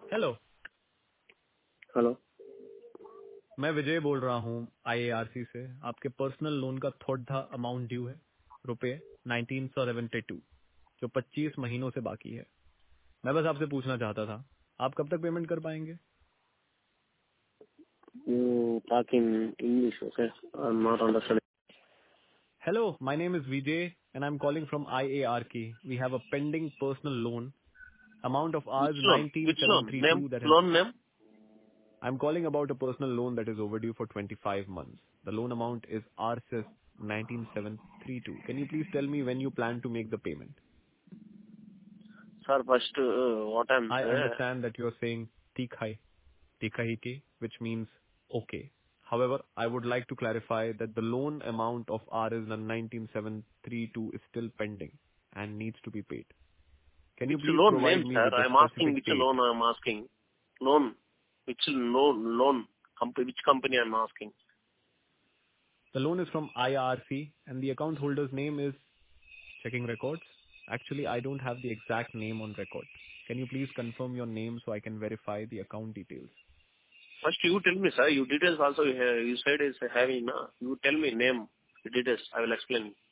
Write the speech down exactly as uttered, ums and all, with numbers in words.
Hello, hello. मैं विजय बोल रहा हूँ आईएआरसी से। आपके पर्सनल लोन का थोड़ा अमाउंट ड्यू है, रुपए नाइनटीन सेवेंटी टू, जो पच्चीस महीनों से बाकी है। मैं बस आपसे पूछना चाहता था, आप कब तक पेमेंट कर पाएंगे? You talk in English, okay? I'm not understanding. Hello, my name is Vijay and I am calling from IARK. We have a pending personal loan amount of Which ours loan? nineteen Which seven loan? three two Name? that has. Loan name? I'm calling about a personal loan that is overdue for twenty-five months. The loan amount is R C E S nineteen seven three two. Can you please tell me when you plan to make the payment? Sir, first, uh, what I'm I saying, understand that you're saying "tikhai, tikhaike," which means okay. However, I would like to clarify that the loan amount of R is nineteen seven three two is still pending and needs to be paid. Can you which please loan name, provide me sir? with a I'm asking specific which date? loan I'm asking. Loan. Which loan? Loan. Company, which company I'm asking? The loan is from I R C and the account holder's name is checking records. Actually, I don't have the exact name on record. Can you please confirm your name so I can verify the account details? First, you tell me, sir. You details also, uh, you said is having, na? You tell me name, details. I will explain.